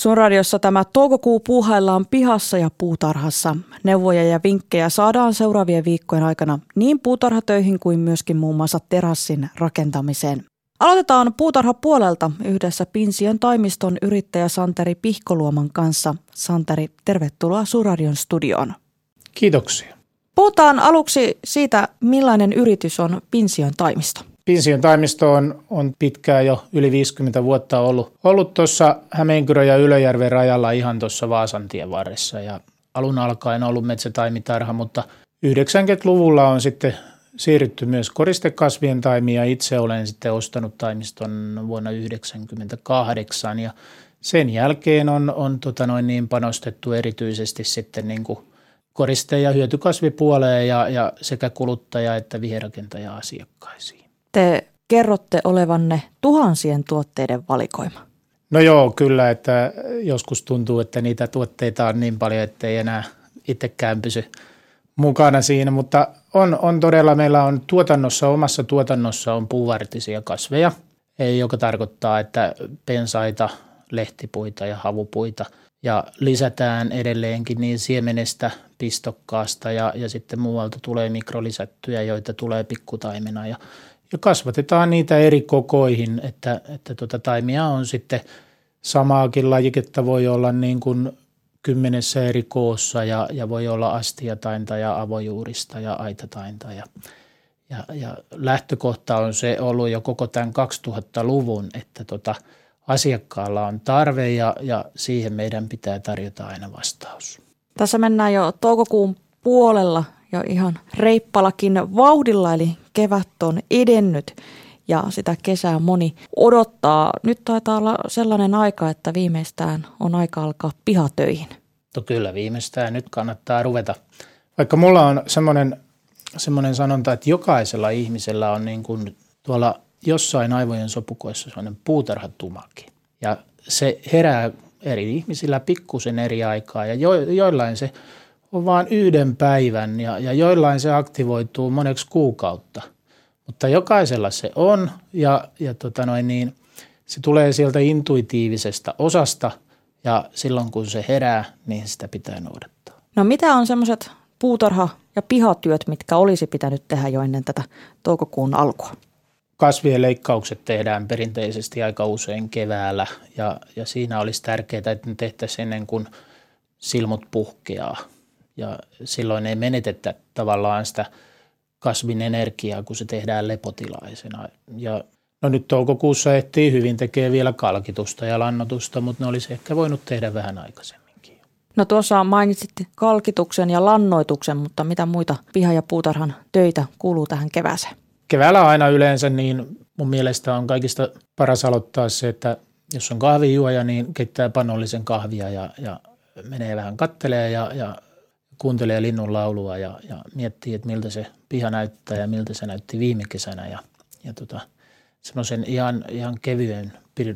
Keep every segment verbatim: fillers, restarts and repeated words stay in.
Sun radiossa tämä toukokuu puuhaillaan pihassa ja puutarhassa. Neuvoja ja vinkkejä saadaan seuraavien viikkojen aikana niin puutarhatöihin kuin myöskin muun muassa terassin rakentamiseen. Aloitetaan puutarhapuolelta yhdessä Pinsiön taimiston yrittäjä Santeri Pihkoluoman kanssa. Santeri, tervetuloa Sun radion studioon. Kiitoksia. Puhutaan aluksi siitä, millainen yritys on Pinsiön taimisto. Pinsiön taimisto on, on pitkään jo yli viisikymmentä vuotta ollut, ollut tuossa Hämeenkyrön ja Ylöjärven rajalla ihan tuossa Vaasantien varressa. Ja alun alkaen ollut metsätaimitarha, mutta yhdeksänkymmentäluvulla on sitten siirrytty myös koristekasvien taimia. Itse olen sitten ostanut taimiston vuonna yhdeksänkymmentäkahdeksan ja sen jälkeen on, on tota noin niin panostettu erityisesti sitten niin kuin koriste- ja hyötykasvipuoleen ja, ja sekä kuluttaja- että viherrakentaja-asiakkaisiin. Te kerrotte olevanne tuhansien tuotteiden valikoima. No joo, kyllä, että joskus tuntuu, että niitä tuotteita on niin paljon, että ei enää itsekään pysy mukana siinä, mutta on, on todella, meillä on tuotannossa, omassa tuotannossa on puuvartisia kasveja, joka tarkoittaa, että pensaita, lehtipuita ja havupuita ja lisätään edelleenkin niin siemenestä, pistokkaasta ja, ja sitten muualta tulee mikrolisättyjä, joita tulee pikkutaimena ja, ja kasvatetaan niitä eri kokoihin, että, että tuota taimia on sitten samaakin lajiketta voi olla niin kuin kymmenessä eri koossa ja, ja voi olla astiatainta ja avojuurista ja aitatainta ja, ja, ja lähtökohta on se ollut jo koko tämän kaksituhattaluvun, että tota, asiakkaalla on tarve ja, ja siihen meidän pitää tarjota aina vastaus. Tässä mennään jo toukokuun puolella jo ihan reippalakin vauhdilla, eli kevät on edennyt ja sitä kesää moni odottaa. Nyt taitaa olla sellainen aika, että viimeistään on aika alkaa pihatöihin. No kyllä viimeistään nyt kannattaa ruveta. Vaikka mulla on semmoinen, semmoinen sanonta, että jokaisella ihmisellä on niin kuin tuolla jossain aivojen sopukoissa semmoinen puutarhatumaki. Ja se herää eri ihmisillä pikkusen eri aikaa ja jo, joillain se on vain yhden päivän ja, ja joillain se aktivoituu moneksi kuukautta. Mutta jokaisella se on ja, ja tota noin niin, se tulee sieltä intuitiivisesta osasta ja silloin kun se herää, niin sitä pitää noudattaa. No mitä on semmoiset puutarha- ja pihatyöt, mitkä olisi pitänyt tehdä jo ennen tätä toukokuun alkua? Kasvien leikkaukset tehdään perinteisesti aika usein keväällä ja, ja siinä olisi tärkeää, että ne tehtäisiin ennen kuin silmut puhkeaa. Ja silloin ei menetetä tavallaan sitä kasvin energiaa, kun se tehdään lepotilaisena. Ja no nyt toukokuussa ehtii hyvin tekee vielä kalkitusta ja lannotusta, mutta ne olisi ehkä voinut tehdä vähän aikaisemminkin. No tuossa mainitsit kalkituksen ja lannoituksen, mutta mitä muita piha- ja puutarhan töitä kuuluu tähän kevääseen? Keväällä aina yleensä niin mun mielestä on kaikista paras aloittaa se, että jos on kahvijuoja, niin keittää panollisen kahvia ja, ja menee vähän kattelee ja, ja kuuntelee linnun laulua ja, ja miettii, että miltä se piha näyttää ja miltä se näytti viime kesänä. Ja, ja tota, semmoisen ihan, ihan kevyen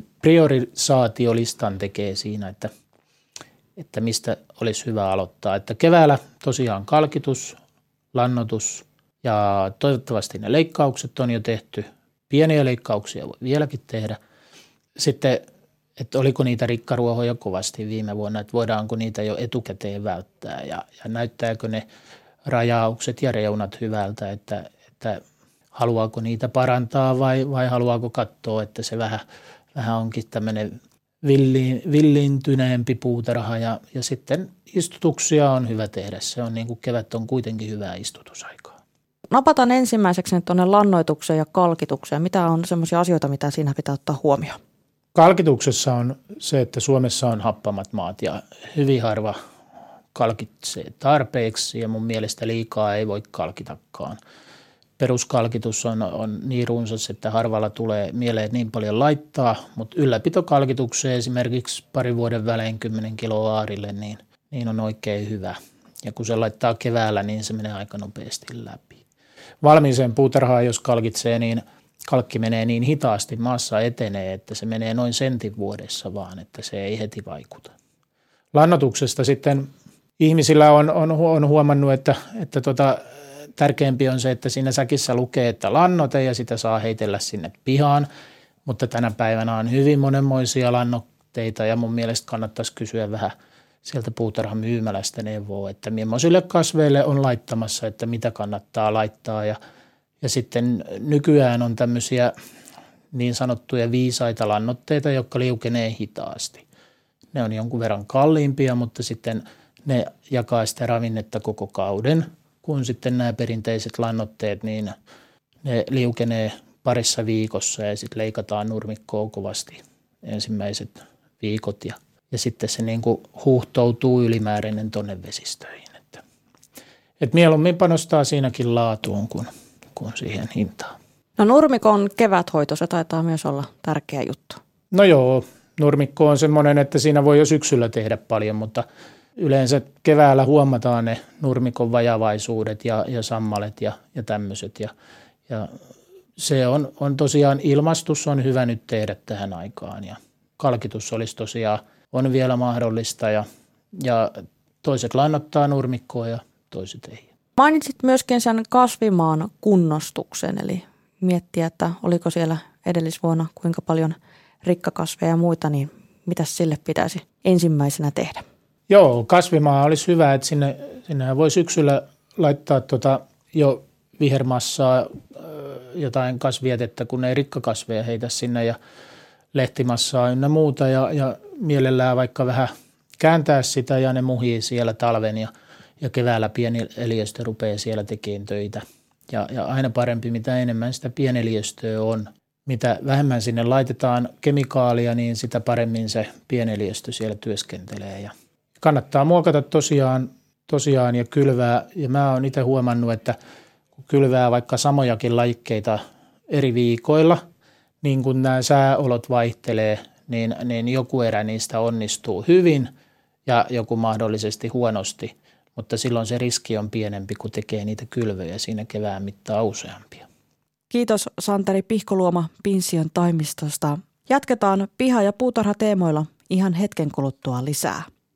priorisaatiolistan tekee siinä, että, että mistä olisi hyvä aloittaa. Että keväällä tosiaan kalkitus, lannoitus ja toivottavasti ne leikkaukset on jo tehty. Pieniä leikkauksia voi vieläkin tehdä. Sitten, että oliko niitä rikkaruohoja kovasti viime vuonna, että voidaanko niitä jo etukäteen välttää ja, ja näyttääkö ne rajaukset ja reunat hyvältä, että, että haluaako niitä parantaa vai, vai haluaako katsoa, että se vähän, vähän onkin tämmöinen villiin, villiintyneempi puutarha ja, ja sitten istutuksia on hyvä tehdä. Se on niin kuin kevät on kuitenkin hyvää istutusaikaa. Napataan ensimmäiseksi tuonne lannoitukseen ja kalkitukseen. Mitä on semmoisia asioita, mitä siinä pitää ottaa huomioon? Kalkituksessa on se, että Suomessa on happamat maat ja hyvin harva kalkitsee tarpeeksi ja mun mielestä liikaa ei voi kalkitakaan. Peruskalkitus on, on niin runsas, että harvalla tulee mieleen niin paljon laittaa, mutta ylläpitokalkitukseen esimerkiksi parin vuoden välein kymmenen kiloa aarille, niin, niin on oikein hyvä. Ja kun se laittaa keväällä, niin se menee aika nopeasti läpi. Valmiiseen puutarhaan, jos kalkitsee, niin kalkki menee niin hitaasti, maassa etenee, että se menee noin sentin vuodessa vaan, että se ei heti vaikuta. Lannoituksesta sitten ihmisillä on, on, on huomannut, että, että tota, tärkeämpi on se, että siinä säkissä lukee, että lannoite ja sitä saa heitellä sinne pihaan, mutta tänä päivänä on hyvin monenmoisia lannoitteita lannoitteita ja mun mielestä kannattaisi kysyä vähän sieltä puutarhan myymälästä neuvoa, että millaisille kasveille on laittamassa, että mitä kannattaa laittaa. Ja, ja sitten nykyään on tämmöisiä niin sanottuja viisaita lannoitteita, jotka liukenee hitaasti. Ne on jonkun verran kalliimpia, mutta sitten ne jakaa sitä ravinnetta koko kauden, kun sitten nämä perinteiset lannoitteet, niin ne liukenee parissa viikossa ja sitten leikataan nurmikkoa kovasti ensimmäiset viikot ja, ja sitten se niin kuin huuhtoutuu ylimääräinen tuonne vesistöihin. Että, et mieluummin panostaa siinäkin laatuun kuin, kuin siihen hintaan. No nurmikon keväthoito, se taitaa myös olla tärkeä juttu. No joo, nurmikko on semmoinen, että siinä voi jo syksyllä tehdä paljon, mutta yleensä keväällä huomataan ne nurmikon vajavaisuudet ja, ja sammalet ja, ja tämmöiset. Ja, ja se on, on tosiaan, ilmastus on hyvä nyt tehdä tähän aikaan ja kalkitus olisi tosiaan, on vielä mahdollista ja, ja toiset lannoittaa nurmikkoa ja toiset ei. Mainitsit myöskin sen kasvimaan kunnostuksen, eli miettiä, että oliko siellä edellisvuonna kuinka paljon rikkakasveja ja muita, niin mitä sille pitäisi ensimmäisenä tehdä? Joo, kasvimaa olisi hyvä, että sinne, sinne voi syksyllä laittaa tota jo vihermassaa, jotain kasvietettä, kun ei rikkakasveja heitä sinne ja lehtimassaa ynnä muuta ja, ja mielellään vaikka vähän kääntää sitä ja ne muhii siellä talven ja, ja keväällä pieni eliöstö rupeaa siellä tekemään töitä. Ja, ja aina parempi, mitä enemmän sitä pieneliöstöä on. Mitä vähemmän sinne laitetaan kemikaalia, niin sitä paremmin se pieneliöstö siellä työskentelee. Ja kannattaa muokata tosiaan, tosiaan ja kylvää. Ja mä oon itse huomannut, että kun kylvää vaikka samojakin lajikkeita eri viikoilla, niin kun nämä sääolot vaihtelee, niin, niin joku erä niistä onnistuu hyvin ja joku mahdollisesti huonosti. Mutta silloin se riski on pienempi, kun tekee niitä kylvöjä siinä kevään mittaan useampia. Kiitos Santeri Pihkoluoma Pinsion taimistosta. Jatketaan piha- ja puutarhateemoilla ihan hetken kuluttua lisää.